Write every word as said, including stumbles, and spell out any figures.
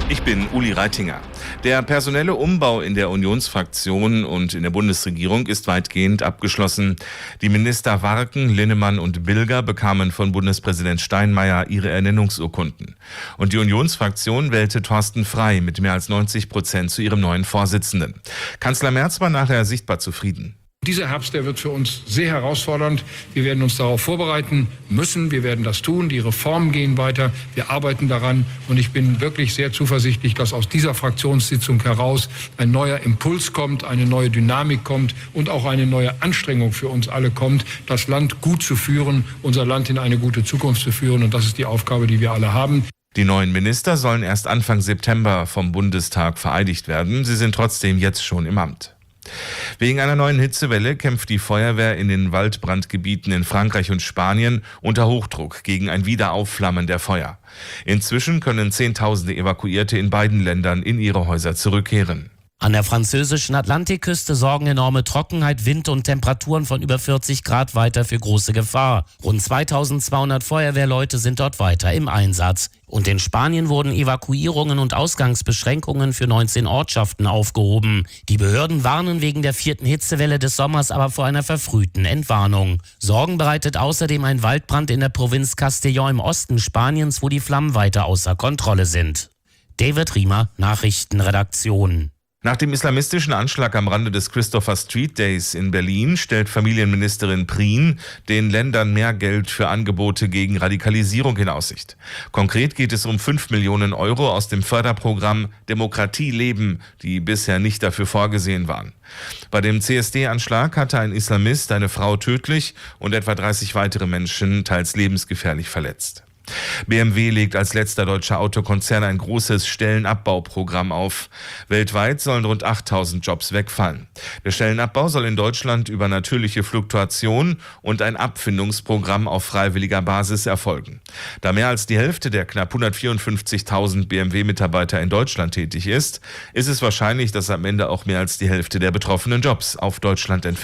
Ich bin Uli Reitinger. Der personelle Umbau in der Unionsfraktion und in der Bundesregierung ist weitgehend abgeschlossen. Die Minister Warken, Linnemann und Bilger bekamen von Bundespräsident Steinmeier ihre Ernennungsurkunden. Und die Unionsfraktion wählte Thorsten Frey mit mehr als neunzig Prozent zu ihrem neuen Vorsitzenden. Kanzler Merz war nachher sichtbar zufrieden. Dieser Herbst, der wird für uns sehr herausfordernd. Wir werden uns darauf vorbereiten müssen. Wir werden das tun. Die Reformen gehen weiter. Wir arbeiten daran. Und ich bin wirklich sehr zuversichtlich, dass aus dieser Fraktionssitzung heraus ein neuer Impuls kommt, eine neue Dynamik kommt und auch eine neue Anstrengung für uns alle kommt, das Land gut zu führen, unser Land in eine gute Zukunft zu führen. Und das ist die Aufgabe, die wir alle haben. Die neuen Minister sollen erst Anfang September vom Bundestag vereidigt werden. Sie sind trotzdem jetzt schon im Amt. Wegen einer neuen Hitzewelle kämpft die Feuerwehr in den Waldbrandgebieten in Frankreich und Spanien unter Hochdruck gegen ein Wiederaufflammen der Feuer. Inzwischen können Zehntausende Evakuierte in beiden Ländern in ihre Häuser zurückkehren. An der französischen Atlantikküste sorgen enorme Trockenheit, Wind und Temperaturen von über vierzig Grad weiter für große Gefahr. Rund zweitausendzweihundert Feuerwehrleute sind dort weiter im Einsatz. Und in Spanien wurden Evakuierungen und Ausgangsbeschränkungen für neunzehn Ortschaften aufgehoben. Die Behörden warnen wegen der vierten Hitzewelle des Sommers aber vor einer verfrühten Entwarnung. Sorgen bereitet außerdem ein Waldbrand in der Provinz Castellón im Osten Spaniens, wo die Flammen weiter außer Kontrolle sind. David Riemer, Nachrichtenredaktion. Nach dem islamistischen Anschlag am Rande des Christopher Street Days in Berlin stellt Familienministerin Prien den Ländern mehr Geld für Angebote gegen Radikalisierung in Aussicht. Konkret geht es um fünf Millionen Euro aus dem Förderprogramm Demokratie leben, die bisher nicht dafür vorgesehen waren. Bei dem C S D-Anschlag hatte ein Islamist eine Frau tödlich und etwa dreißig weitere Menschen teils lebensgefährlich verletzt. B M W legt als letzter deutscher Autokonzern ein großes Stellenabbauprogramm auf. Weltweit sollen rund achttausend Jobs wegfallen. Der Stellenabbau soll in Deutschland über natürliche Fluktuation und ein Abfindungsprogramm auf freiwilliger Basis erfolgen. Da mehr als die Hälfte der knapp hundertvierundfünfzigtausend B M W-Mitarbeiter in Deutschland tätig ist, ist es wahrscheinlich, dass am Ende auch mehr als die Hälfte der betroffenen Jobs auf Deutschland entfällt.